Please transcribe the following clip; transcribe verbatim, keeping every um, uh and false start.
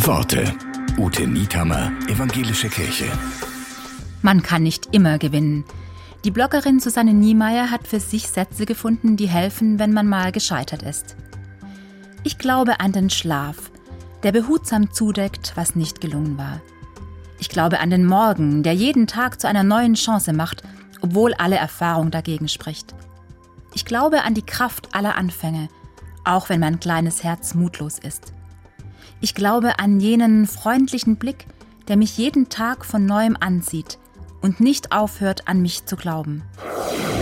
Worte. Ute Niethammer, Evangelische Kirche. Man kann nicht immer gewinnen. Die Bloggerin Susanne Niemeyer hat für sich Sätze gefunden, die helfen, wenn man mal gescheitert ist. Ich glaube an den Schlaf, der behutsam zudeckt, was nicht gelungen war. Ich glaube an den Morgen, der jeden Tag zu einer neuen Chance macht, obwohl alle Erfahrung dagegen spricht. Ich glaube an die Kraft aller Anfänge, auch wenn mein kleines Herz mutlos ist. Ich glaube an jenen freundlichen Blick, der mich jeden Tag von neuem ansieht und nicht aufhört, an mich zu glauben.